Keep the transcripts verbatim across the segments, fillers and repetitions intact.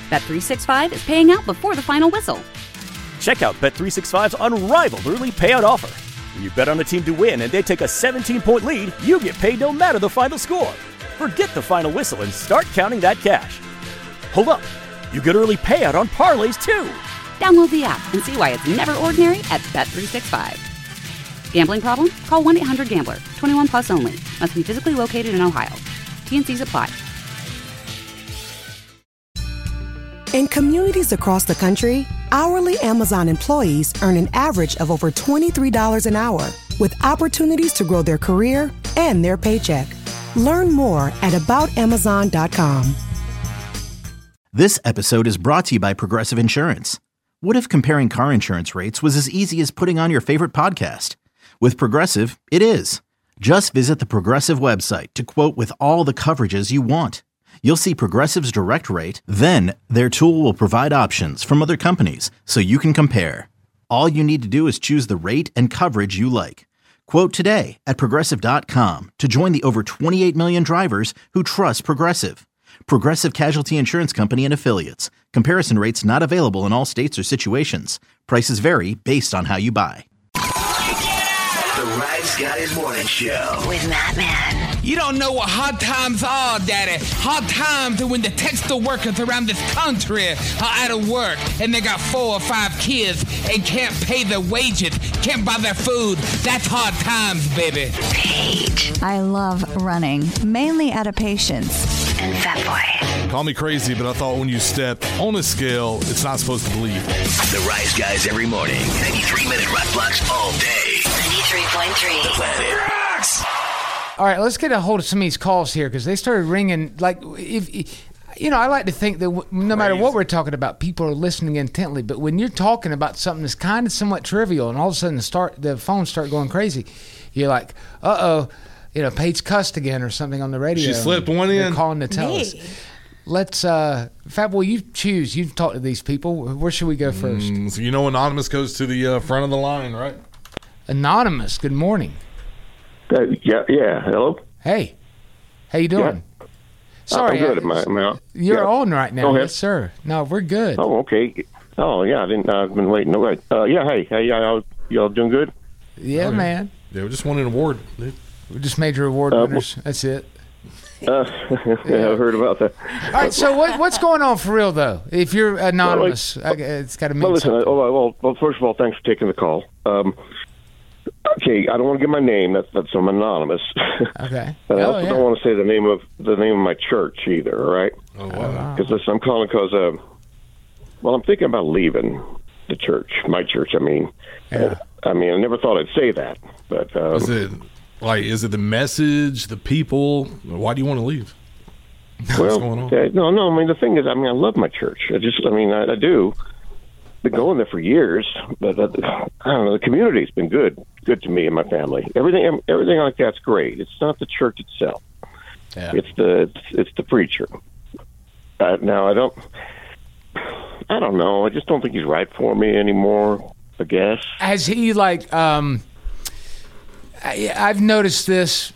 Bet three sixty-five is paying out before the final whistle. Check out Bet three sixty-five's unrivaled early payout offer. When you bet on a team to win and they take a seventeen-point lead, you get paid no matter the final score. Forget the final whistle and start counting that cash. Hold up. You get early payout on parlays, too. Download the app and see why it's never ordinary at Bet three sixty-five. Gambling problem? Call one eight hundred gambler. twenty-one plus only. Must be physically located in Ohio. T N Cs apply. In communities across the country, hourly Amazon employees earn an average of over twenty-three dollars an hour, with opportunities to grow their career and their paycheck. Learn more at about amazon dot com. This episode is brought to you by Progressive Insurance. What if comparing car insurance rates was as easy as putting on your favorite podcast? With Progressive, it is. Just visit the Progressive website to quote with all the coverages you want. You'll see Progressive's direct rate, then their tool will provide options from other companies so you can compare. All you need to do is choose the rate and coverage you like. Quote today at progressive dot com to join the over twenty-eight million drivers who trust Progressive. Progressive Casualty Insurance Company and Affiliates. Comparison rates not available in all states or situations. Prices vary based on how you buy. The Rise Guys Morning Show with Matt Man. You don't know what hard times are, Daddy. Hard times are when the textile workers around this country are out of work and they got four or five kids and can't pay their wages, can't buy their food. That's hard times, baby. Paige. I love running, mainly out of patience. And Fat Boy. Call me crazy, but I thought when you step on a scale, it's not supposed to bleed. The Rise Guys every morning. ninety-three minute rock blocks all day. ninety-three point three. The Planet Rocks. All right, let's get a hold of some of these calls here because they started ringing. Like, if you know, I like to think that w- no matter what we're talking about, people are listening intently. But when you're talking about something that's kind of somewhat trivial, and all of a sudden the start the phones start going crazy, you're like, uh oh. You know, Paige cussed again or something on the radio. She slipped one They're in. calling to tell Me. us. Let's, uh, Fat Boy, you choose. You've talked to these people. Where should we go first? Mm, so you know Anonymous goes to the uh, front of the line, right? Anonymous, good morning. Uh, yeah, yeah. Hello. Hey, how you doing? Yeah. Sorry, I'm good. I- Am I, am I, you're yeah. on right now. Go ahead. Yes, sir. No, we're good. Oh, okay. Oh, yeah. I didn't. I've been waiting. All right. Uh, yeah. Hey, hey. Y'all, y'all doing good? Yeah, Oh, yeah. man. Yeah, we just won an award. Dude. We just major award Uh, winners. That's it. Uh, yeah, I heard about that. All right. So what, what's going on for real though? If you're anonymous, I, it's got to mean Well, listen. something. Oh, well, well, first of all, thanks for taking the call. Um, okay, I don't want to give my name. That's that's I'm anonymous. Okay. And I Oh, also yeah. don't want to say the name of the name of my church either. All right. Oh, wow. Because listen, I'm calling because, uh, well, I'm thinking about leaving the church, my church. I mean, Yeah. I mean, I never thought I'd say that, but um, Is it like is it the message, the people? Why do you want to leave? well, What's going on? uh, no, no. I mean, the thing is, I mean, I love my church. I just, I mean, I, I do. Been going there for years, but uh, I don't know. The community's been good, good to me and my family. Everything, everything like that's great. It's not the church itself. Yeah. It's the, it's, it's the preacher. Uh, now, I don't, I don't know. I just don't think he's right for me anymore. I guess. Has he like? Um, I, I've noticed this.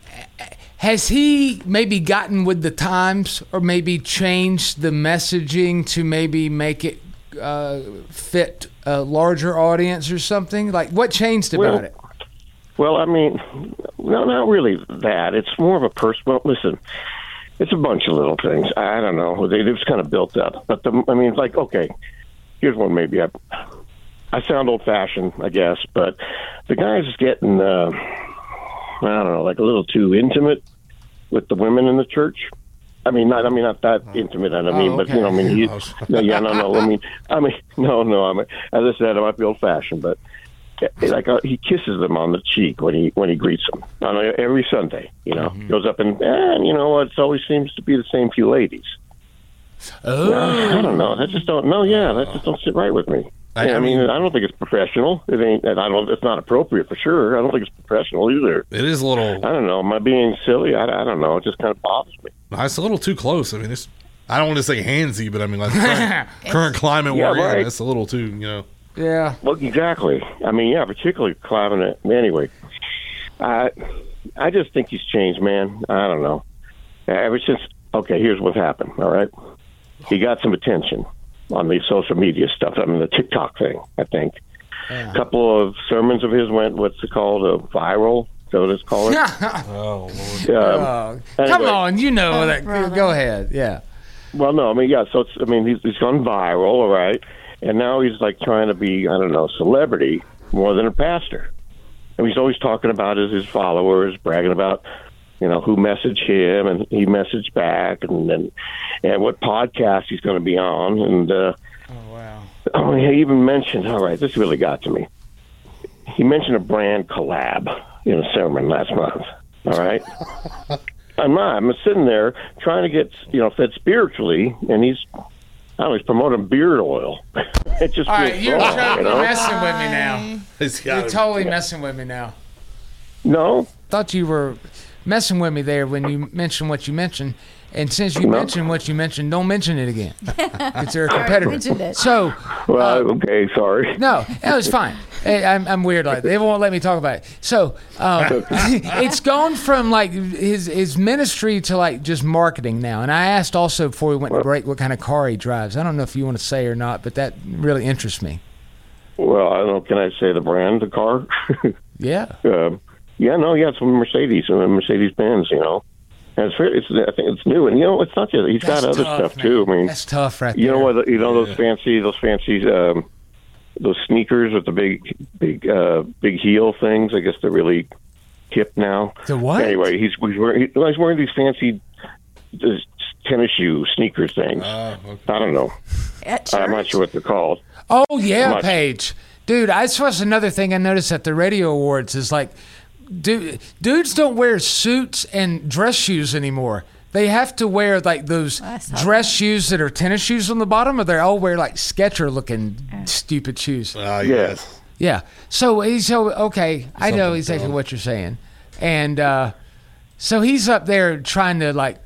Has he maybe gotten with the times, or maybe changed the messaging to maybe make it uh, fit a larger audience or something? Like, what changed about Well, it? Well, I mean, no, not really that. It's more of a personal. Listen, it's a bunch of little things. I don't know. They just kind of built up. But the, I mean, like, okay, here's one. Maybe I, I sound old-fashioned, I guess, but the guy's getting, uh, I don't know, like a little too intimate with the women in the church. I mean, not. I mean, not that intimate. I mean, Oh, but okay. you know, I mean, he, no, yeah, no, no. I mean, I mean, no, no. I mean, as I said, I might be old-fashioned, but like uh, he kisses them on the cheek when he when he greets them on a, every Sunday. You know, Mm-hmm. goes up and and you know, it always seems to be the same few ladies. Oh, Uh, I don't know. That just don't. No, yeah, that just don't sit right with me. I- Yeah, I I mean, mean- I don't think it's professional. It ain't. and I don't. It's not appropriate for sure. I don't think it's professional either. It is a little. I don't know. Am I being silly? I, I don't know. It just kind of bothers me. It's a little too close. I mean, it's. I don't want to say handsy, but I mean, like the current, current climate Yeah, we're in, right. it's a little too. You know. yeah. Well, exactly. I mean, yeah, particularly climbing it. Anyway, I I just think he's changed, man. I don't know. Ever since. Okay, here's what happened. All right. he got some attention on the social media stuff. I mean, the TikTok thing, I think. Yeah. A couple of sermons of his went, what's it called, a viral? Is that what it's called? Oh, Lord. Um, Oh, anyway. come on, you know that. brother. Go ahead. Yeah. Well, no, I mean, yeah, so it's, I mean, he's, he's gone viral, all right, and now he's like trying to be, I don't know, celebrity more than a pastor. And he's always talking about his, his followers, bragging about, you know, who messaged him, and he messaged back, and and, and what podcast he's going to be on, and uh, Oh, wow. oh, he even mentioned, all right, this really got to me. He mentioned a brand collab in a sermon last month, all right? I'm not. I'm sitting there trying to get, you know, fed spiritually, and he's, I don't know, he's promoting beard oil. It just All right, feels you're wrong, totally you know? messing with me now. It's You're gotta- totally messing with me now. No, Thought you were messing with me there when you mentioned what you mentioned. And since you No. mentioned what you mentioned, don't mention it again. It's a competitor. mentioned it. So, well, okay, sorry. no, that was fine. Hey, I'm, I'm weird like that. They won't let me talk about it. So, um, it's gone from like his his ministry to like just marketing now. And I asked also before we went to break what kind of car he drives. I don't know if you want to say or not, but that really interests me. Well, I don't know. Can I say the brand of the car? Yeah. um, yeah, no, yeah, it's a Mercedes, a Mercedes Benz, you know. And it's, very- it's, I think it's new, and you know, it's not just. He's That's got other tough, stuff man. too. I mean, That's tough, right you there. know what? You know those fancy, those fancy, um, those sneakers with the big, big, uh, big heel things. I guess they're really hip now. The what? Anyway, he's he's wearing, he's wearing these fancy uh, tennis shoe sneakers things. Uh, okay. I don't know. At I'm not church? sure what they're called. Oh yeah, Much. Paige. Dude, I suppose another thing I noticed at the radio awards is like, dude, dudes don't wear suits and dress shoes anymore. They have to wear like those I saw dress shoes that are tennis shoes on the bottom, or they all wear like Skechers looking stupid shoes. Ah, Yes. yes. Yeah. So he's so okay. I know Something exactly dumb. what you're saying, and uh, so he's up there trying to like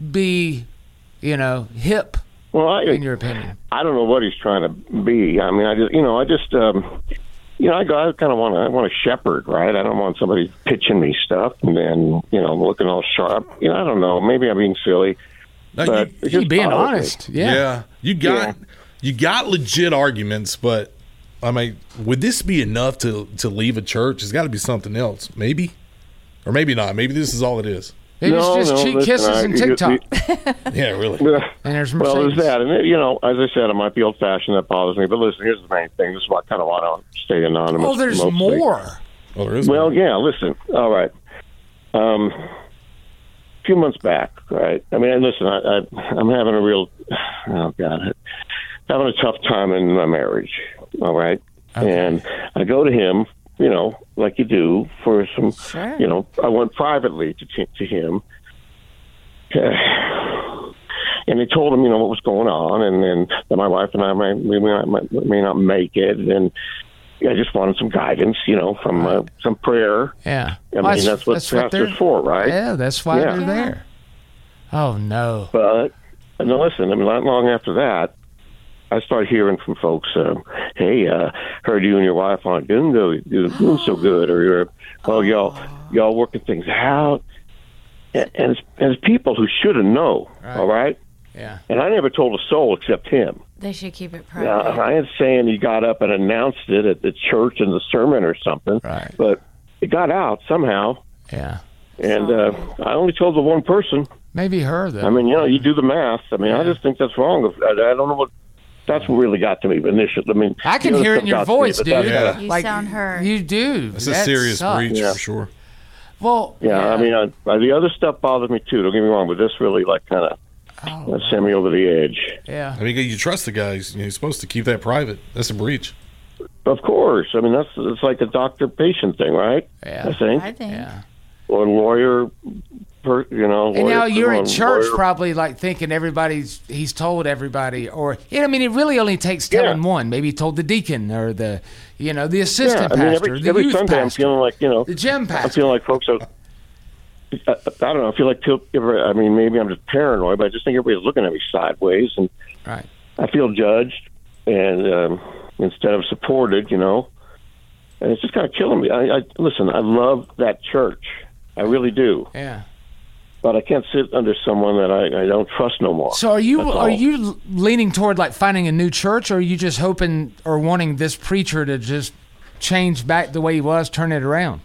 be, you know, hip. Well, I, In your opinion, I don't know what he's trying to be. I mean, I just, you know, I just, um, you know, I, go- I kind of want to, I want a shepherd, right? I don't want somebody pitching me stuff and then, you know, looking all sharp. You know, I don't know. Maybe I'm being silly, No, but you, it's you just being bothers me. honest. Yeah. yeah. You got Yeah. you got legit arguments, but I mean, would this be enough to to leave a church? It's got to be something else, maybe, or maybe not. Maybe this is all it is. Maybe No, it's just no, cheek listen, kisses I- and you- TikTok. Yeah, really. And there's Well, there's Mercedes. that, and it, you know, as I said, I might be old-fashioned. That bothers me. But listen, here's the main thing. This is why I kind of want to stay anonymous. Oh, there's mostly. more. Oh, there is. Well, one. yeah. Listen, all right. Um, a few months back, right? I mean, listen, I, I, I'm having a real, oh God, having a tough time in my marriage. All right, and I go to him, you know, like you do for some, Sure. you know, I went privately to t- to him. And they told him, you know, what was going on, and then that my wife and I may, we may, not, may not make it, and I just wanted some guidance, you know, from uh, some prayer. Yeah. I mean, that's what they're- pastor's for, right? Yeah, that's why Yeah. they're there. Oh, no. But no, listen, I mean, not long after that, I started hearing from folks, uh, hey, uh, heard you and your wife aren't doing, go- doing doing so good, or you're, oh, y'all, y'all working things out. And, and, it's, and it's people who should have known, Right. all right? Yeah. And I never told a soul except him. They should keep it Now, private. I ain't saying he got up and announced it at the church in the sermon or something, Right. but it got out somehow. Yeah. And uh, I only told the one person. Maybe her, though. I mean, you know, you do the math. I mean, I just think that's wrong. I, I don't know what. That's what really got to me initially. I mean, I can the other hear it in stuff your got to me, voice, but dude. that's Yeah. kinda- You sound hurt. You do. That's a That serious sucks. breach Yeah. for sure. Well, Yeah, I mean, I, I, the other stuff bothers me too. Don't get me wrong, but this really like kind of Oh, sent me over the edge. yeah. I mean, you trust the guy. He's, he's supposed to keep that private. That's a breach. Of course, I mean that's it's like a doctor-patient thing, right? Yeah. I think, I think. Yeah. or lawyer, per, you know. And now lawyer- you're at lawyer- church probably like thinking everybody's, he's told everybody, or, you know, I mean, it really only takes telling Yeah. one. Maybe he told the deacon or the, you know, the assistant yeah, I mean, pastor, every, the every youth Sunday I'm pastor, feeling like you know, the gym I'm pastor. feeling like folks are. I, I don't know. I feel like till, I mean, maybe I'm just paranoid, but I just think everybody's looking at me sideways, and Right. I feel judged, and um, instead of supported, you know, and it's just kind of killing me. I, I listen. I love that church. I really do. Yeah. but I can't sit under someone that I, I don't trust no more. So are you That's are all. you leaning toward like finding a new church, or are you just hoping or wanting this preacher to just change back the way he was, turn it around?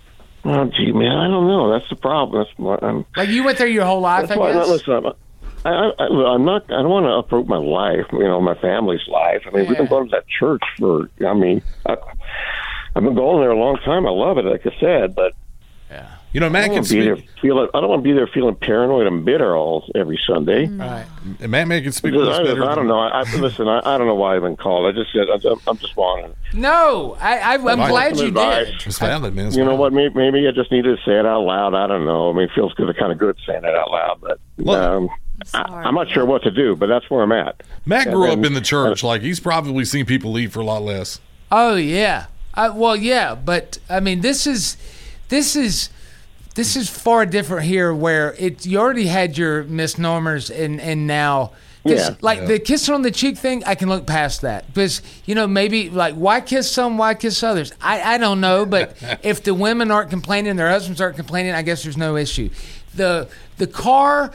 Oh, gee, man, I don't know. That's the problem. That's what I'm. Like you went there your whole life, That's I why. guess? Listen, I'm, I, I, I'm not. I don't want to uproot my life. You know, my family's life. I mean, Yeah. we've been going to that church for. I mean, I, I've been going there a long time. I love it, like I said, but. You know, I Matt don't can want to be there speak. feeling. I don't want to be there feeling paranoid and bitter all every Sunday. Right. And Matt, Matt can speak I, with us better. I don't know. I, I listen. I, I don't know why I've been called. I just said I'm, I'm just wanting. No, I, I, I'm Right. glad you Advice. did. It's valid, man. It's You know valid. what? Maybe, maybe I just needed to say it out loud. I don't know. I mean, it feels good, kind of good saying it out loud, but Look, um, I, I'm not sure what to do. But that's where I'm at. Matt And grew then- up in the church. Like, he's probably seen people leave for a lot less. Oh yeah. I, well, yeah, but I mean, this is, this is, this is far different here, where it you already had your misnomers, and and now. 'Cause, Yeah. like Yeah. the kissing on the cheek thing, I can look past that because you know maybe like why kiss some, why kiss others? I, I don't know, but if the women aren't complaining, their husbands aren't complaining, I guess there's no issue. The the car,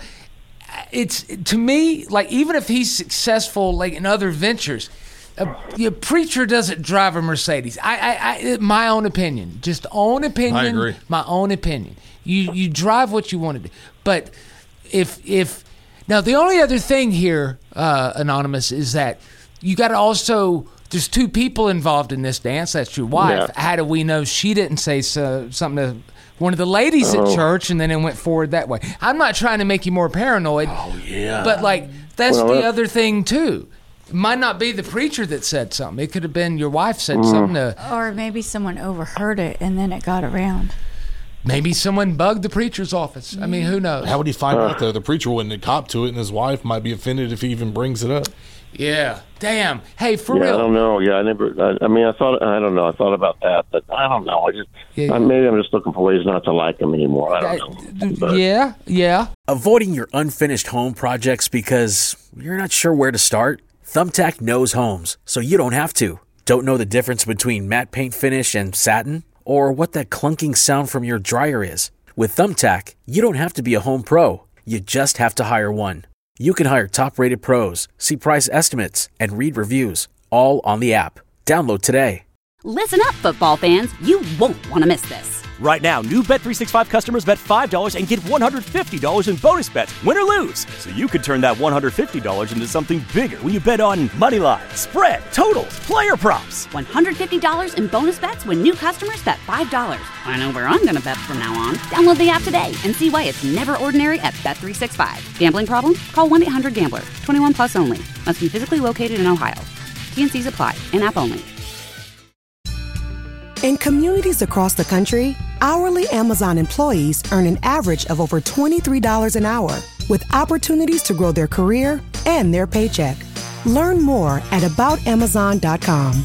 it's to me like even if he's successful like in other ventures, a, a preacher doesn't drive a Mercedes. I, I, I my own opinion, just own opinion. I agree. My own opinion. You you drive what you want to do, but if if now the only other thing here, uh, Anonymous, is that you got to also. There's two people involved in this dance. That's your wife. Yeah. How do we know she didn't say so, something to one of the ladies Oh. at church, and then it went forward that way? I'm not trying to make you more paranoid. Oh, yeah. But like that's Well, the that- other thing too. It might not be the preacher that said something. It could have been your wife said Mm. something to. Or maybe someone overheard it and then it got around. Maybe someone bugged the preacher's office. I mean, who knows? How would he find out, though? The preacher wouldn't have copped to it, and his wife might be offended if he even brings it up. Yeah. Damn. Hey, for Yeah, real. I don't know. Yeah, I never. I, I mean, I thought. I don't know. I thought about that, but I don't know. I just. Yeah. I, maybe I'm just looking for ways not to like him anymore. I don't know. But- Yeah. Yeah. Avoiding your unfinished home projects because you're not sure where to start? Thumbtack knows homes, so you don't have to. Don't know the difference between matte paint finish and satin? Or what that clunking sound from your dryer is? With Thumbtack, you don't have to be a home pro. You just have to hire one. You can hire top-rated pros, see price estimates, and read reviews, all on the app. Download today. Listen up, football fans. You won't want to miss this. Right now, new Bet three sixty-five customers bet five dollars and get one hundred fifty dollars in bonus bets, win or lose. So you could turn that one hundred fifty dollars into something bigger when you bet on money line, spread, totals, player props. one hundred fifty dollars in bonus bets when new customers bet five dollars. I know where I'm going to bet from now on. Download the app today and see why it's never ordinary at Bet three sixty-five. Gambling problem? Call one eight hundred gambler. twenty-one plus only. Must be physically located in Ohio. T N Cs apply. In-app only. In communities across the country, hourly Amazon employees earn an average of over twenty-three dollars an hour, with opportunities to grow their career and their paycheck. Learn more at about amazon dot com.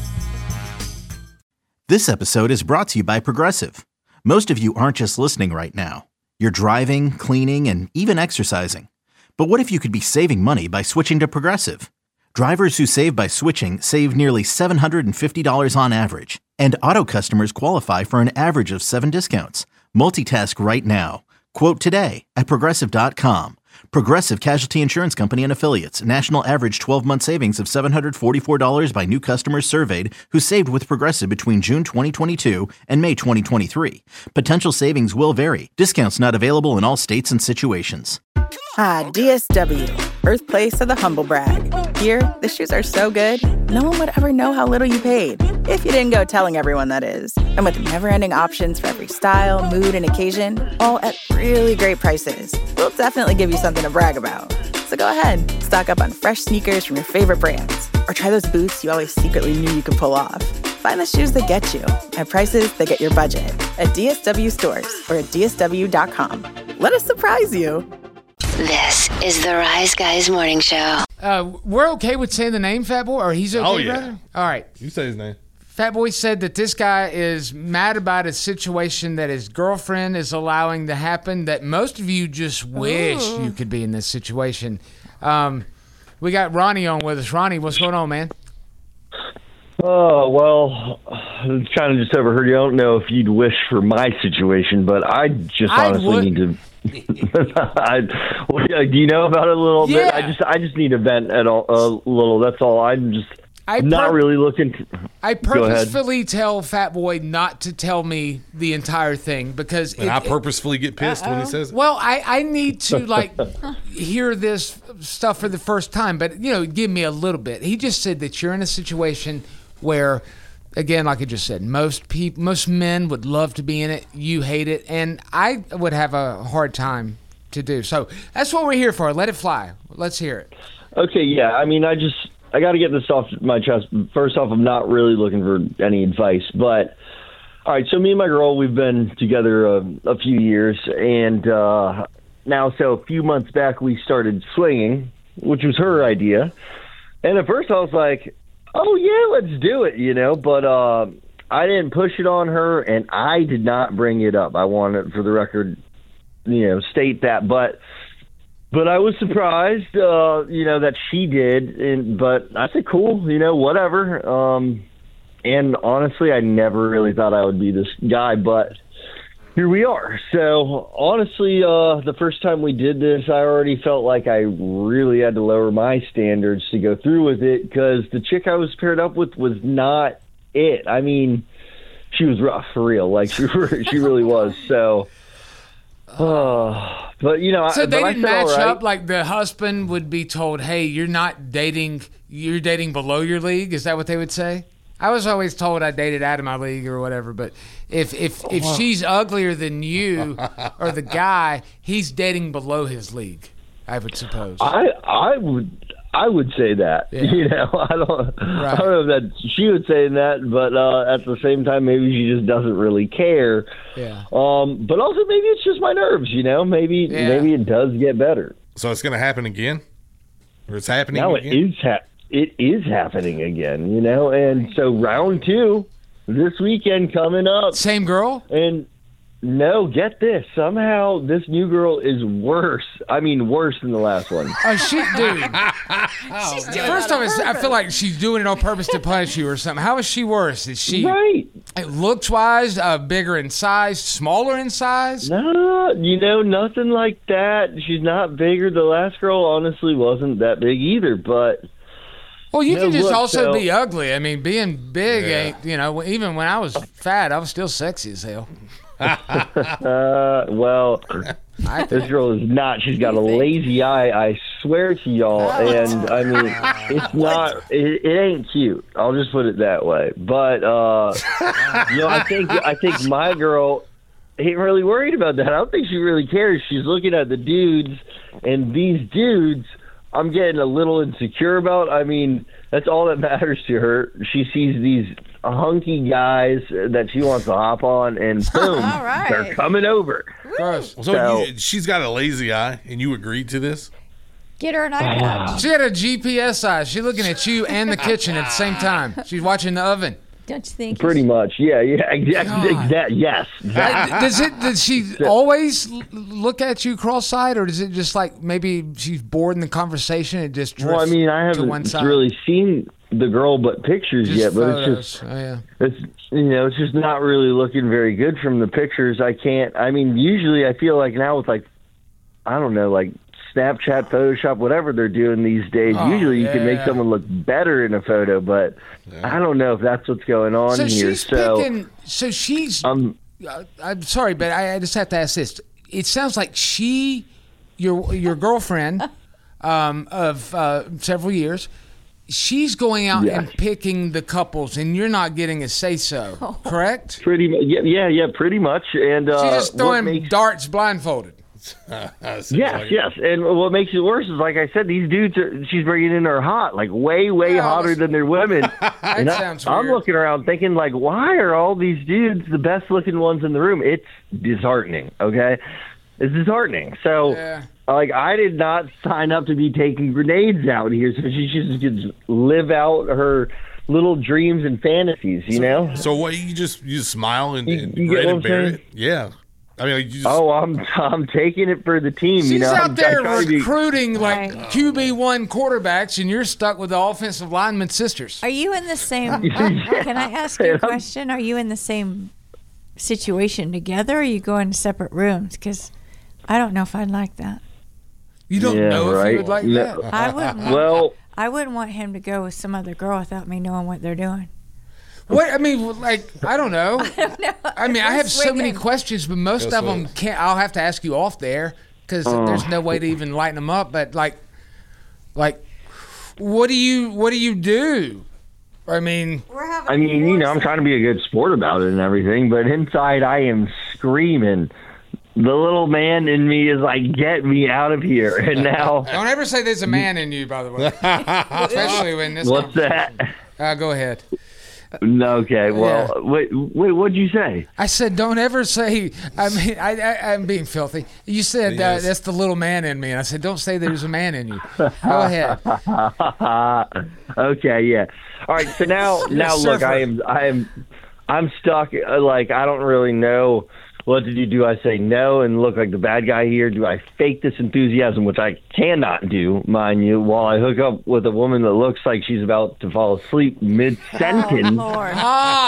This episode is brought to you by Progressive. Most of you aren't just listening right now. You're driving, cleaning, and even exercising. But what if you could be saving money by switching to Progressive? Drivers who save by switching save nearly seven hundred fifty dollars on average. And auto customers qualify for an average of seven discounts. Multitask right now. Quote today at progressive dot com. Progressive Casualty Insurance Company and Affiliates. National average twelve-month savings of seven hundred forty-four dollars by new customers surveyed who saved with Progressive between June twenty twenty-two and May twenty twenty-three. Potential savings will vary. Discounts not available in all states and situations. Ah, D S W, birthplace of the humble brag. Here, the shoes are so good, no one would ever know how little you paid. If you didn't go telling everyone, that is. And with never-ending options for every style, mood, and occasion, all at really great prices, we'll definitely give you something to brag about. So go ahead, stock up on fresh sneakers from your favorite brands, or try those boots you always secretly knew you could pull off. Find the shoes that get you at prices that get your budget at D S W stores or at D S W dot com. Let us surprise you. This is the Rise Guys Morning Show. Uh, we're okay with saying the name, Fat Boy, or he's okay, Oh, yeah. brother? All right. You say his name. Fat Boy said that this guy is mad about a situation that his girlfriend is allowing to happen that most of you just wish Ooh. you could be in this situation. Um, we got Ronnie on with us. Ronnie, what's going on, man? Oh, well, kind of just overheard you. I don't know if you'd wish for my situation, but I just I honestly would. need to. I, well, yeah, do you know about it a little Yeah. bit? I just, I just need to vent at all, a little. That's all. I'm just I I'm not pur- really looking. To, I Go ahead. purposefully tell Fat Boy not to tell me the entire thing because And it, I purposefully get pissed when he says it. Well, I, I need to like hear this stuff for the first time, but you know, give me a little bit. He just said that you're in a situation where, again, like I just said, most people, most men would love to be in it. You hate it, and I would have a hard time to do. So that's what we're here for. Let it fly. Let's hear it. Okay, yeah. I mean, I just I got to get this off my chest. First off, I'm not really looking for any advice, but all right. So me and my girl, we've been together a, a few years, and uh, now, so a few months back, we started swinging, which was her idea. And at first, I was like, "Oh yeah, let's do it," you know. But uh, I didn't push it on her, and I did not bring it up. I want it for the record, you know, state that, but. But I was surprised, uh, you know, that she did. And but I said, cool, you know, whatever. Um, and honestly, I never really thought I would be this guy, but here we are. So honestly, uh, the first time we did this, I already felt like I really had to lower my standards to go through with it because the chick I was paired up with was not it. I mean, she was rough for real. Like she, she really was. So. Oh, but you know, So I, they but I didn't said, match all right. up. Like the husband would be told, "Hey, you're not dating. You're dating below your league." Is that what they would say? I was always told I dated out of my league or whatever. But if if if she's uglier than you or the guy, he's dating below his league. I would suppose. I I would I would say that. Yeah. You know, I don't I don't know if that she would say that, but uh, at the same time, maybe she just doesn't really care. Yeah. Um, but also maybe it's just my nerves. You know, maybe Yeah. maybe it does get better. So it's going to happen again, or it's happening Now it again. is hap- it is happening again. You know, and so round two this weekend coming up. Same girl? And no, get this. Somehow this new girl is worse. I mean, worse than the last one. Oh, she, dude. First off, it's- I feel like she's doing it on purpose to punish you or something. How is she worse? Is she right? Looks wise, uh, bigger in size, smaller in size? No, you know, nothing like that. She's not bigger. The last girl honestly wasn't that big either, but. Well, you No, can just look, also so- be ugly. I mean, being big Yeah. ain't, you know, even when I was fat, I was still sexy as hell. uh, well, this girl is not. She's got a lazy eye. I swear to y'all. And I mean, it's not. It, it ain't cute. I'll just put it that way. But uh, you know, I think I think my girl ain't really worried about that. I don't think she really cares. She's looking at the dudes, and these dudes, I'm getting a little insecure about. I mean, that's all that matters to her. She sees these hunky guys that she wants to hop on, and boom, All right. they're coming over. So, So- you, she's got a lazy eye, and you agreed to this? Get her an iPad. She had a G P S eye. She's looking at you and the kitchen at the same time. She's watching the oven. Don't you think? Pretty much, yeah, yeah, exactly. God. That, yes. Uh, Does it? Does she always l- look at you cross-eyed, or does it just like maybe she's bored in the conversation and just drifts Well, I mean, I to one haven't side? really seen the girl, but pictures Just yet. But photos. it's just, Oh, yeah. it's you know, it's just not really looking very good from the pictures. I can't. I mean, usually I feel like now with like, I don't know, like Snapchat, Photoshop, whatever they're doing these days. Oh, usually you can make yeah. someone look better in a photo, but I don't know if that's what's going on So here. she's so picking. So she's. um, uh, I'm sorry, but I, I just have to ask this. It sounds like she, your your girlfriend, um, of uh, several years, she's going out Yeah. and picking the couples, and you're not getting a say so. Correct? pretty, mu- yeah, yeah, yeah, pretty much. And uh, She's just what throwing makes- darts blindfolded. Yes, yes, and what makes it worse is, like I said, these dudes are. She's bringing in her hot, like way, way hotter than their women. and I, sounds I'm weird. looking around thinking, like, why are all these dudes the best looking ones in the room? It's disheartening. Okay, it's disheartening. So, Yeah. like, I did not sign up to be taking grenades out here, so she just could live out her little dreams and fantasies. You know. So what? You just you just smile and, and you get grin what and I'm bear saying? it? Yeah. I mean, like you just, oh, I'm I'm taking it for the team. She's you know, out I'm, there I'm trying to be- recruiting like Q B one quarterbacks, and you're stuck with the offensive lineman sisters. Are you in the same? Can I ask you a question? Are you in the same situation together, or are you going to separate rooms? Because I don't know if I'd like that. You don't Yeah, know if right. you would like No. that. I wouldn't. Want, Well- I wouldn't want him to go with some other girl without me knowing what they're doing. What I mean, like I don't know. I don't know. I mean, I We're have so many swinging. questions, but most Guess of them what? can't. I'll have to ask you off there because Oh. there's no way to even lighten them up. But like, like, what do you what do you do? I mean, We're having I mean, you know, I'm trying to be a good sport about it and everything, but inside I am screaming. The little man in me is like, get me out of here. And now, don't ever say there's a man in you, by the way. Especially when this. what's that? Uh, go ahead. No, okay, well, Yeah. wait, wait, what'd you say? I said, don't ever say. I mean, I, I, I'm being filthy. You said uh, Yes. that's the little man in me, and I said, don't say there's a man in you. Go ahead. Okay, yeah. All right, so now, now look, surfer. I am, I am, I'm stuck. uh, Like, I don't really know. What did you do? I say no and look like the bad guy here? Do I fake this enthusiasm, which I cannot do, mind you, while I hook up with a woman that looks like she's about to fall asleep mid-sentence? Oh, Lord.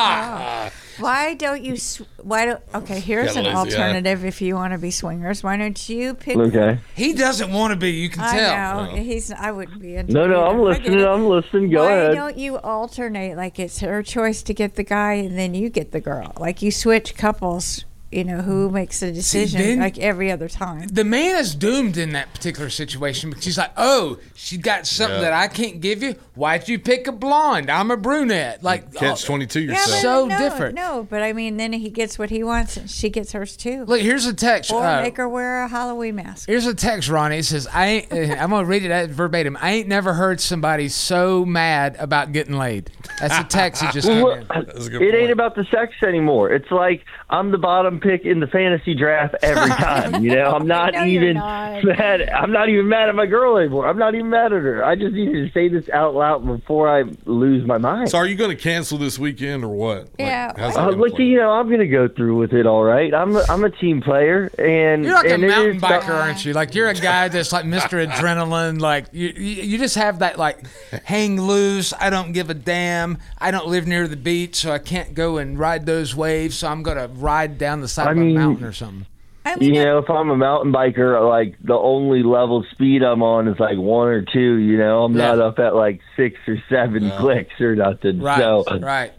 Ah. Why don't you? Sw- why don't? Okay, here's Got an a lazy eye. alternative. If you want to be swingers, why don't you pick? Okay. He doesn't want to be. You can I tell. know he's. I wouldn't be into. No, it no, I'm either. I get listening. it. I'm listening. Go Why ahead. don't you alternate? Like it's her choice to get the guy, and then you get the girl. Like you switch couples. You know who makes the decision? then- like every other time. The man is doomed in that particular situation because he's like, oh, she got something Yeah. that I can't give you. Why'd you pick a blonde? I'm a brunette. Like, catch twenty-two Yeah, yourself. but So no, different. No, but I mean, then he gets what he wants, and she gets hers too. look, here's a text. or uh, make her wear a Halloween mask. Here's a text, Ronnie. It says, I ain't, uh, I'm going to read it out verbatim. I ain't never heard somebody so mad about getting laid. That's a text he just came Well, in. That's a good it point. ain't about the sex anymore. It's like I'm the bottom pick in the fantasy draft every time. You know, I'm not No, you're even not. mad. I'm not even mad at my girl anymore. I'm not even mad at her. I just need to say this out loud before I lose my mind. So are you going to cancel this weekend or what? Like, Yeah. how's that Uh, gonna look, play? you know, I'm gonna go through with it. All right, I'm a, I'm a team player, and You're like a and it mountain is- biker, aren't you? Like you're a guy that's like Mister Adrenaline. Like you, you, you just have that like hang loose. I don't give a damn. I don't live near the beach, so I can't go and ride those waves. So I'm gonna ride down the side I of mean- a mountain or something. I mean, You know, if I'm a mountain biker, like the only level speed I'm on is like one or two. You know, I'm Yeah. not up at like six or seven clicks or nothing. Right, So, right.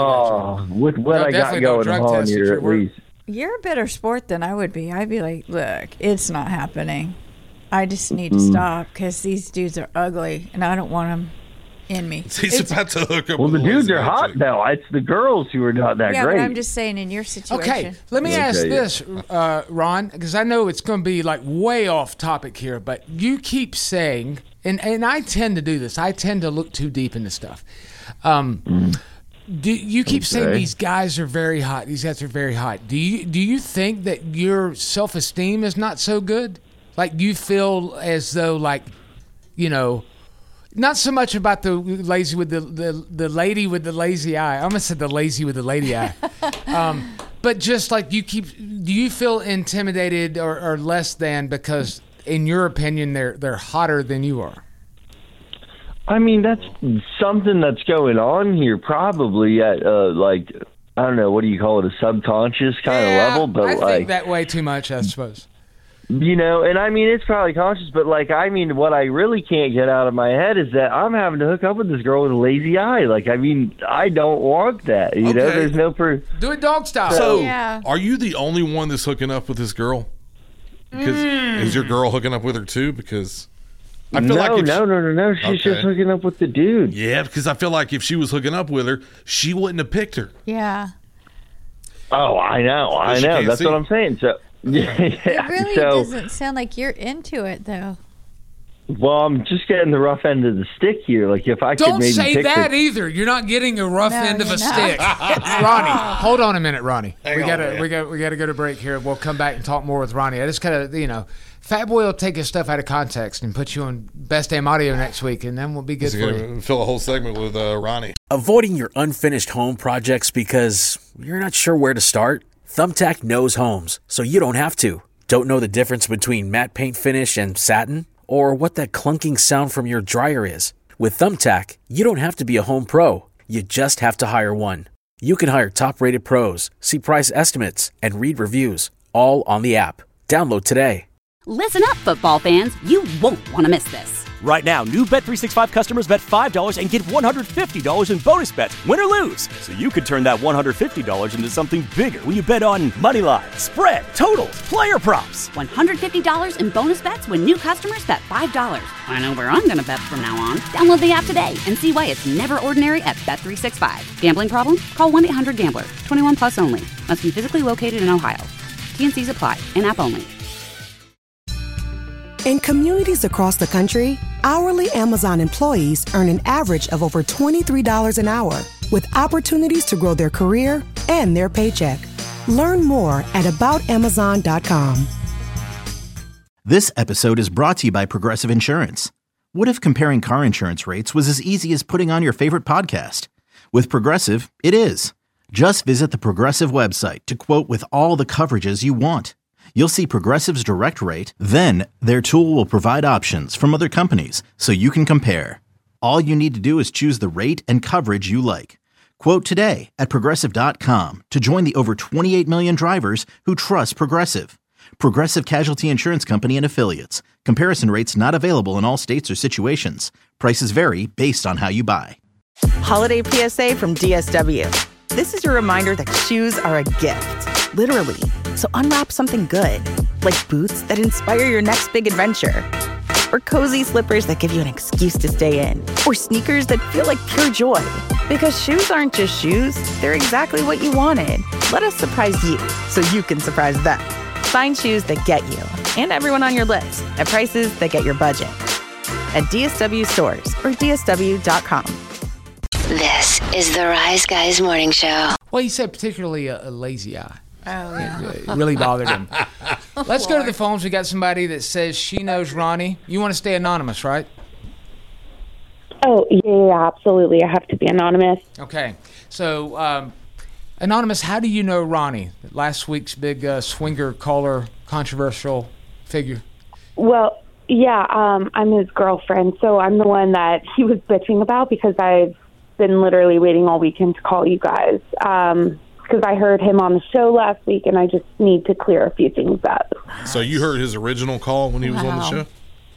oh, with what No, I got definitely no going drug on test if here, you're at wor- least. you're a better sport than I would be. I'd be like, look, it's not happening. I just need Mm-hmm. to stop because these dudes are ugly, and I don't want them in me. He's It's- about to hook up Well, the with dudes Lazy are Eye hot chick. though. It's the girls who are not that yeah, great. but I'm just saying in your situation. Okay, let me Okay, ask yeah. this, uh, Ron, because I know it's going to be like way off topic here, but you keep saying, and, and I tend to do this, I tend to look too deep into stuff. Um, do, you keep saying Okay. these guys are very hot, these guys are very hot. Do you, do you think that your self-esteem is not so good? Like, do you feel as though, like, you know, not so much about the lazy with the, the, the lady with the lazy eye. I almost said the lazy with the lady eye. Um, but just like you keep, do you feel intimidated or, or less than because, in your opinion, they're they're hotter than you are? I mean, that's something that's going on here, probably at uh, like I don't know, what do you call it, a subconscious kind Yeah, of level, but I like think that way too much, I suppose. you know, and I mean, it's probably conscious, but like, I mean, what I really can't get out of my head is that I'm having to hook up with this girl with a lazy eye. Like, I mean, I don't want that. You know, Okay. there's no per. Do it dog style. So, Yeah. are you the only one that's hooking up with this girl? Because Mm. is your girl hooking up with her too? Because I feel no, like if no, no, no, no. She's Okay. just hooking up with the dude. yeah, because I feel like if she was hooking up with her, she wouldn't have picked her. Yeah. Oh, I know, I But you know. can't That's see. what I'm saying. So, yeah. It really so, doesn't sound like you're into it, though. well, I'm just getting the rough end of the stick here. Like, if I could Don't maybe say pick that the, either. You're not getting a rough No, end of a you're not. stick, Ronnie. Hold on a minute, Ronnie. Hang we on, gotta, man. we got, we gotta go to break here. We'll come back and talk more with Ronnie. I just gotta, you know, Fat Boy will take his stuff out of context and put you on Best Damn Audio next week, and then we'll be good He's for going you. to fill a whole segment with uh, Ronnie. Avoiding your unfinished home projects because you're not sure where to start? Thumbtack knows homes, so you don't have to. Don't know the difference between matte paint finish and satin? Or what that clunking sound from your dryer is? With Thumbtack, you don't have to be a home pro. You just have to hire one. You can hire top-rated pros, see price estimates, and read reviews, all on the app. Download today. Listen up, football fans. You won't want to miss this. Right now, new Bet three sixty-five customers bet five dollars and get one hundred fifty dollars in bonus bets, win or lose. So you could turn that one hundred fifty dollars into something bigger when you bet on money line, spread, totals, player props. one hundred fifty dollars in bonus bets when new customers bet five dollars. I know where I'm going to bet from now on. Download the app today and see why it's never ordinary at Bet three sixty-five. Gambling problem? Call one eight hundred gambler. twenty-one plus only. Must be physically located in Ohio. T and C's apply. In-app only. In communities across the country, hourly Amazon employees earn an average of over twenty-three dollars an hour, with opportunities to grow their career and their paycheck. Learn more at about amazon dot com. This episode is brought to you by Progressive Insurance. What if comparing car insurance rates was as easy as putting on your favorite podcast? With Progressive, it is. Just visit the Progressive website to quote with all the coverages you want. You'll see Progressive's direct rate, then their tool will provide options from other companies so you can compare. All you need to do is choose the rate and coverage you like. Quote today at progressive dot com to join the over twenty-eight million drivers who trust Progressive. Progressive Casualty Insurance Company and Affiliates. Comparison rates not available in all states or situations. Prices vary based on how you buy. Holiday P S A from D S W. This is your reminder that shoes are a gift, literally. So unwrap something good, like boots that inspire your next big adventure, or cozy slippers that give you an excuse to stay in, or sneakers that feel like pure joy. Because shoes aren't just shoes, they're exactly what you wanted. Let us surprise you so you can surprise them. Find shoes that get you and everyone on your list at prices that get your budget. At D S W stores or D S W dot com. This is the Rise Guys Morning Show. Well, he said particularly a, a lazy eye. Oh, yeah. It, it really bothered him. Let's go to the phones. We got somebody that says she knows Ronnie. You want to stay anonymous, right? Oh, yeah, absolutely. I have to be anonymous. Okay. So, um, anonymous, how do you know Ronnie, last week's big uh, swinger caller, controversial figure? Well, yeah, um, I'm his girlfriend, so I'm the one that he was bitching about because I've been literally waiting all weekend to call you guys. Um because I heard him on the show last week, and I just need to clear a few things up. So you heard his original call when he was wow. on the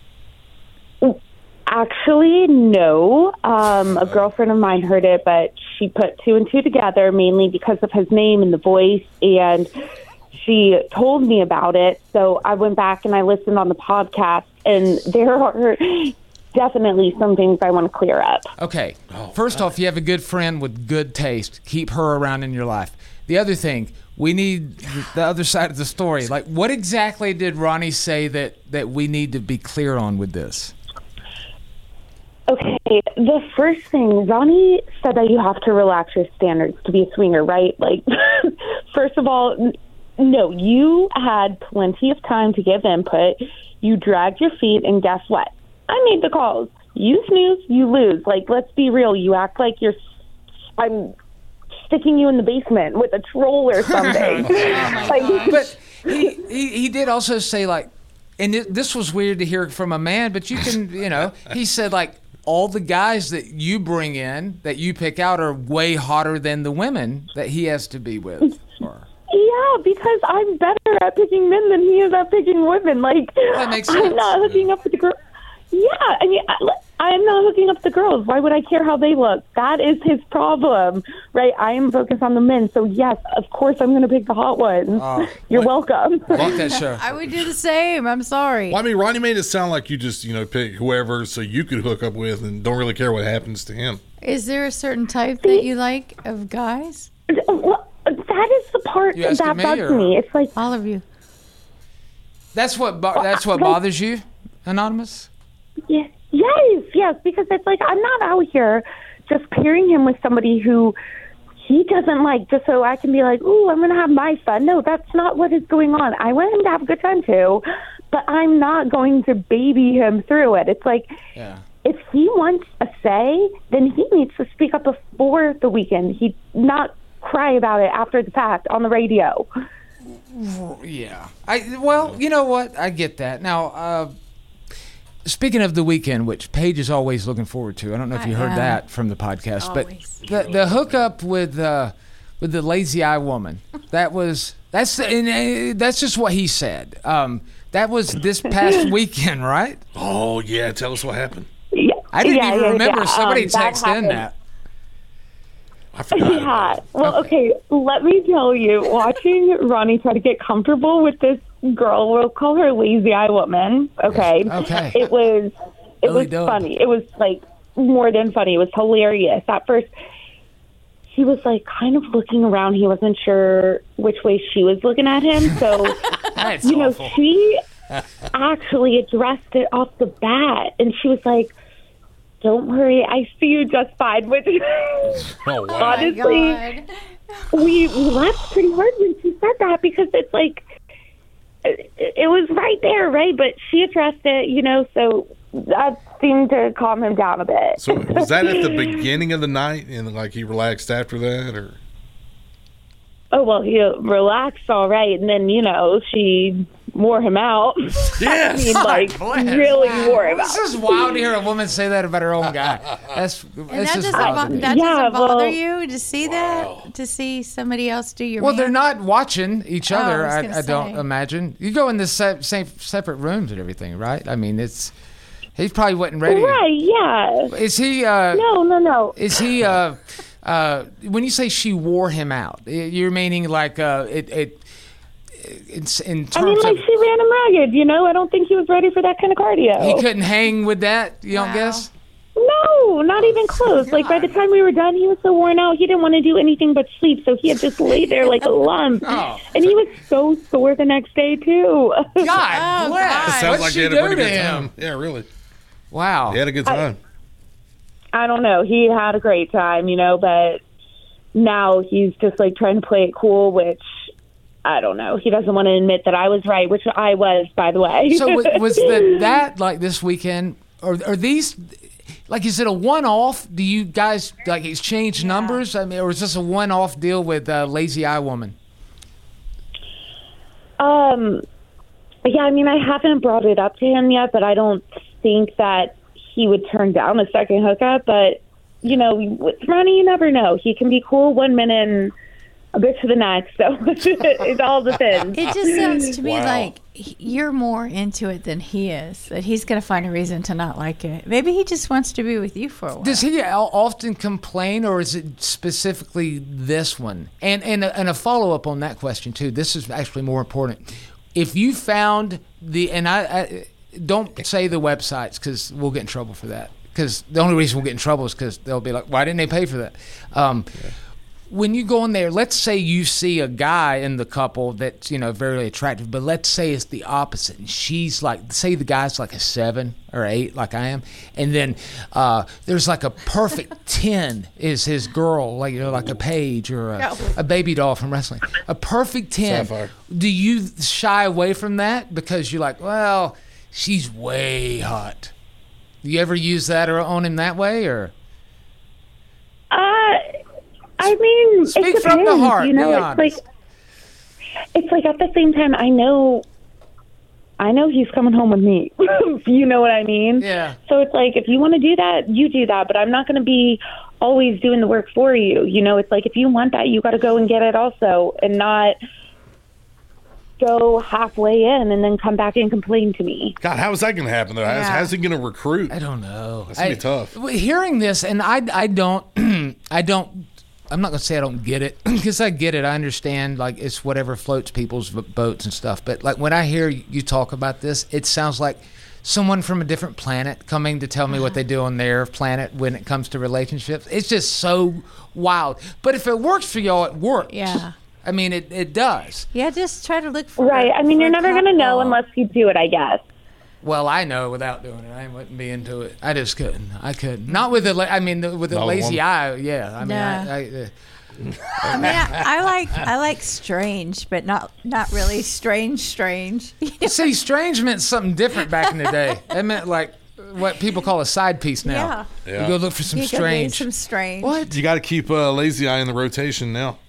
show? Actually, no. Um, a girlfriend of mine heard it, but she put two and two together, mainly because of his name and the voice, and she told me about it. So I went back and I listened on the podcast, and there are definitely some things I want to clear up. Okay. Oh, First God. off, you have a good friend with good taste. Keep her around in your life. The other thing, we need the other side of the story. Like, what exactly did Ronnie say that, that we need to be clear on with this? Okay, the first thing, Ronnie said that you have to relax your standards to be a swinger, right? Like, first of all, no, you had plenty of time to give input. You dragged your feet, and guess what? I made the calls. You snooze, you lose. Like, let's be real. You act like you're, I'm sticking you in the basement with a troll or something. oh like, but he, he he did also say, like, and it, this was weird to hear from a man, but you can, you know, he said, like, all the guys that you bring in, that you pick out, are way hotter than the women that he has to be with. Or, yeah, because I'm better at picking men than he is at picking women. Like, that makes sense. I'm not hooking up with the girl. Yeah, I mean, I, I'm not hooking up with the girls. Why would I care how they look? That is his problem, right? I am focused on the men. So, yes, of course I'm going to pick the hot ones. Uh, You're what, welcome. Walk that show. I would do the same. I'm sorry. Well, I mean, Ronnie made it sound like you just, you know, pick whoever so you could hook up with and don't really care what happens to him. Is there a certain type that you like of guys? Well, that is the part that me, bugs or? me. It's like all of you. That's what bo- that's what bothers you, Anonymous? Yeah, yes, yes, because it's like I'm not out here just pairing him with somebody who he doesn't like just so I can be like, ooh, I'm going to have my fun. No, that's not what is going on. I want him to have a good time too, but I'm not going to baby him through it. It's like yeah. if he wants a say, then he needs to speak up before the weekend. He not cry about it after the fact on the radio. Yeah. I well, you know what? I get that. Now, uh, speaking of the weekend, which Paige is always looking forward to. I don't know if you heard that from the podcast, Always. but the the hookup with uh, with the lazy eye woman. That was that's and, uh, that's just what he said. Um, that was this past weekend, right? Oh yeah, tell us what happened. Yeah. I didn't yeah, even yeah, remember yeah. somebody Um, that texted in happened. that. I forgot. Yeah. Well, okay. Let me tell you, watching Ronnie try to get comfortable with this girl, we'll call her lazy eye woman. Okay. Okay. It was, it Lily was Dove. funny. It was like more than funny. It was hilarious. At first, he was like kind of looking around. He wasn't sure which way she was looking at him. So, That's you know, awful. she actually addressed it off the bat, and she was like, "Don't worry, I see you just fine." Which, Oh wow. honestly, we laughed pretty hard when she said that because it's like it, it was right there, right? But she addressed it, you know, so that seemed to calm him down a bit. So was that at the beginning of the night, and like he relaxed after that, or? Oh well, he relaxed all right, and then you know she wore him out. Yes. I mean, like Bless. really wore him out. This is wild to hear a woman say that about her own guy. That's And that's that just doesn't, wild. bo- to me. that Yeah, doesn't bother well- you to see that? To see somebody else do your Well, man? they're not watching each Oh, I other. was I, gonna I don't say. imagine. You go in the se- same separate rooms and everything, right? I mean, it's he probably wasn't ready. Right? Yeah. Is he? Uh, No, no, no. Is he? Uh, uh, when you say she wore him out, you're meaning like uh, it. it it's in terms I mean, like of she ran him ragged. You know, I don't think he was ready for that kind of cardio. he couldn't hang with that. You don't Wow. guess? No, not even close. Like by the time we were done, he was so worn out. He didn't want to do anything but sleep. So he had just lay there like a lump, Oh. and he was so sore the next day too. God Oh, bless. God. Sounds What'd like she he had a do pretty to good him? time. Yeah, really. Wow. He had a good time. I don't know. He had a great time, you know, but now he's just like trying to play it cool, which I don't know. He doesn't want to admit that I was right, which I was, by the way. So was, was the, that like this weekend, or are these like is it a one-off? Do you guys like exchange numbers? I mean, or is this a one-off deal with uh, Lazy Eye Woman? Um, yeah, I mean, I haven't brought it up to him yet, but I don't think that he would turn down a second hookup. But, you know, with Ronnie, you never know. He can be cool one minute and a bitch for the next. So it all depends. It just sounds to me Wow. like he- you're more into it than he is. That he's going to find a reason to not like it. Maybe he just wants to be with you for a while. Does he al- often complain, or is it specifically this one? And and a, and a follow up on that question too. This is actually more important. If you found the and I, I don't say the websites because we'll get in trouble for that. Because the only reason we'll get in trouble is because they'll be like, why didn't they pay for that? Um, When you go in there, let's say you see a guy in the couple that's, you know, very attractive, but let's say it's the opposite. And she's like, say the guy's like a seven or eight, like I am. And then uh, there's like a perfect ten is his girl, like, you know, like a Paige or a, No. a baby doll from wrestling. A perfect ten. Sapphire. Do you shy away from that because you're like, well, she's way hot? Do you ever use that or on him that way, or? Uh, I mean, Speak it from the depends, heart, You know, be it's honest. like it's like at the same time, I know, I know he's coming home with me. You know what I mean? Yeah. So it's like if you want to do that, you do that. But I'm not going to be always doing the work for you. You know, it's like if you want that, you got to go and get it also, and not go halfway in and then come back and complain to me. God, how is that going to happen though? How's, Yeah. how's he going to recruit? I don't know. That's gonna I- be tough. well, Hearing this, and I, I don't, I don't, I'm not gonna say I don't get it because I get it. I understand, like it's whatever floats people's v- boats and stuff. But like when I hear you talk about this, it sounds like someone from a different planet coming to tell me what they do on their planet when it comes to relationships. It's just so wild. But if it works for y'all, it works. Yeah. I mean, it, it does. Yeah, just try to look for Right. I mean, for you're a never going to know couple. unless you do it, I guess. Well, I know without doing it, I wouldn't be into it. I just couldn't. I couldn't. Not with the. la- I mean, the, with the No, lazy one- eye. Yeah. I mean, Nah. I. I uh, I mean, I, I like I like strange, but not not really strange. Strange. See, strange meant something different back in the day. It meant like what people call a side piece now. Yeah. Yeah. You go look for some You could be strange. some strange. What? You got to keep uh, Lazy Eye in the rotation now.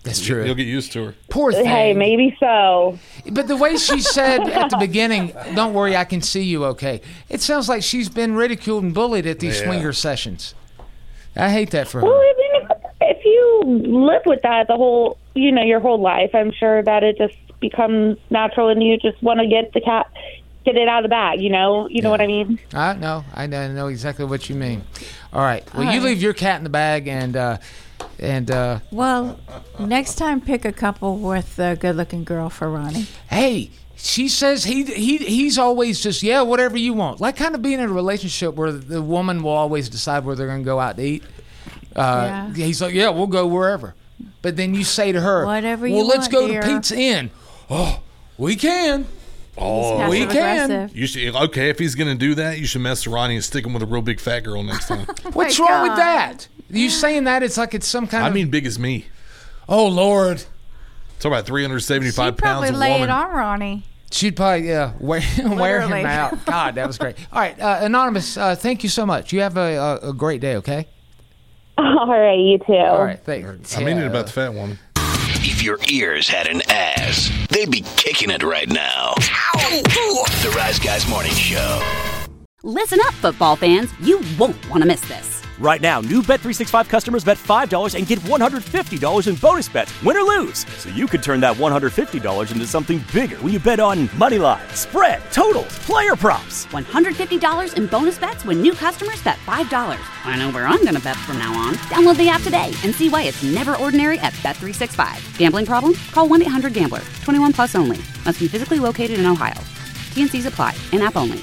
That's true. You'll get used to her. Poor thing. Hey, maybe so. But the way she said at the beginning, don't worry, I can see you okay. It sounds like she's been ridiculed and bullied at these Yeah. swinger sessions. I hate that for her. Well, I mean, if, if you live with that the whole, you know, your whole life, I'm sure that it just becomes natural and you just want to get the cat, get it out of the bag, you know? You know what I mean? I know. I know exactly what you mean. All right. Well, All you right. leave your cat in the bag and, uh, and, uh, Well, next time pick a couple with a good-looking girl for Ronnie. hey, she says he he he's always just, yeah, whatever you want. Like kind of being in a relationship where the woman will always decide where they're going to go out to eat. Uh, Yeah. He's like, yeah, we'll go wherever. But then you say to her, Whatever you well, let's want, go dear. to Pizza Inn. Oh, we can. Oh, we can. Passive-aggressive. You should, okay, if he's going to do that, you should mess with Ronnie and stick him with a real big fat girl next time. What's my wrong with God. that? You saying that it's like it's some kind I of. mean, big as me. Oh Lord. Talk about three hundred seventy-five She'd pounds probably of lay woman. it on Ronnie. She'd probably yeah wear, wear him Literally. out. God, that was great. All right, uh, Anonymous, uh, thank you so much. You have a, a, a great day. Okay. All right, you too. All right, thanks. I mean it about the fat woman. If your ears had an ass, they'd be kicking it right now. The Rise Guys Morning Show. Listen up, football fans. You won't want to miss this. Right now, new Bet three sixty-five customers bet five dollars and get one hundred fifty dollars in bonus bets, win or lose. So you could turn that one hundred fifty dollars into something bigger when you bet on money line, spread, totals, player props. one hundred fifty dollars in bonus bets when new customers bet five dollars. I know where I'm going to bet from now on. Download the app today and see why it's never ordinary at Bet three sixty-five. Gambling problem? Call one eight hundred gambler. twenty-one plus only. Must be physically located in Ohio. T N Cs apply. In-app only.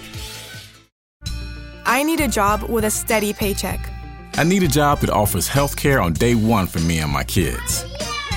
I need a job with a steady paycheck. I need a job that offers health care on day one for me and my kids.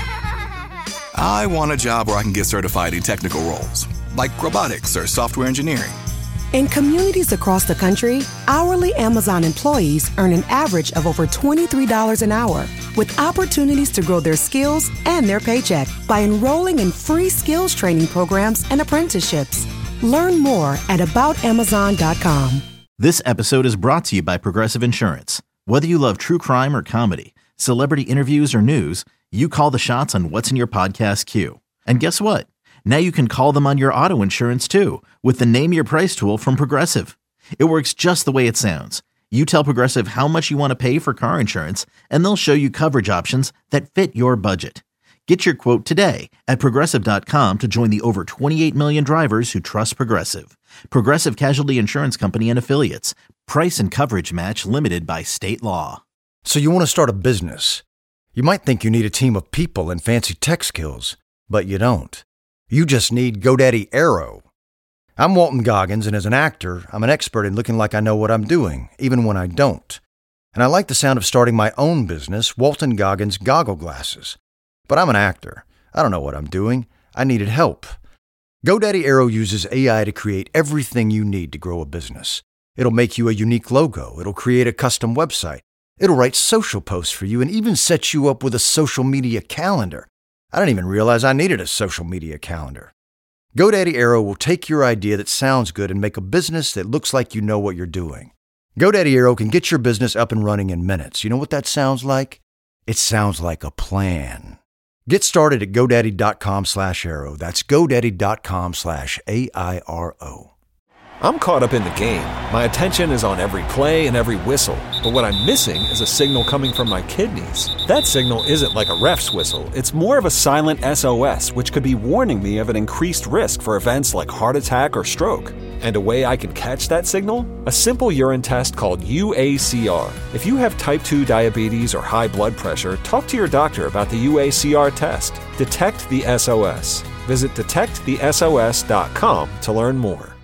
I want a job where I can get certified in technical roles, like robotics or software engineering. In communities across the country, hourly Amazon employees earn an average of over twenty-three dollars an hour, with opportunities to grow their skills and their paycheck by enrolling in free skills training programs and apprenticeships. Learn more at about amazon dot com. This episode is brought to you by Progressive Insurance. Whether you love true crime or comedy, celebrity interviews or news, you call the shots on what's in your podcast queue. And guess what? Now you can call them on your auto insurance too with the Name Your Price tool from Progressive. It works just the way it sounds. You tell Progressive how much you want to pay for car insurance, and they'll show you coverage options that fit your budget. Get your quote today at Progressive dot com to join the over twenty-eight million drivers who trust Progressive. Progressive Casualty Insurance Company and Affiliates. Price and coverage match limited by state law. So you want to start a business. You might think you need a team of people and fancy tech skills, but you don't. You just need GoDaddy Aero. I'm Walton Goggins, and as an actor, I'm an expert in looking like I know what I'm doing, even when I don't. And I like the sound of starting my own business, Walton Goggins Goggle Glasses. But I'm an actor. I don't know what I'm doing. I needed help. GoDaddy Aero uses A I to create everything you need to grow a business. It'll make you a unique logo. It'll create a custom website. It'll write social posts for you and even set you up with a social media calendar. I didn't even realize I needed a social media calendar. GoDaddy Aero will take your idea that sounds good and make a business that looks like you know what you're doing. GoDaddy Aero can get your business up and running in minutes. You know what that sounds like? It sounds like a plan. Get started at GoDaddy.com slash Aero. That's GoDaddy.com slash A I R O. I'm caught up in the game. My attention is on every play and every whistle. But what I'm missing is a signal coming from my kidneys. That signal isn't like a ref's whistle. It's more of a silent S O S, which could be warning me of an increased risk for events like heart attack or stroke. And a way I can catch that signal? A simple urine test called U A C R. If you have type two diabetes or high blood pressure, talk to your doctor about the U A C R test. Detect the S O S. Visit detect the S O S dot com to learn more.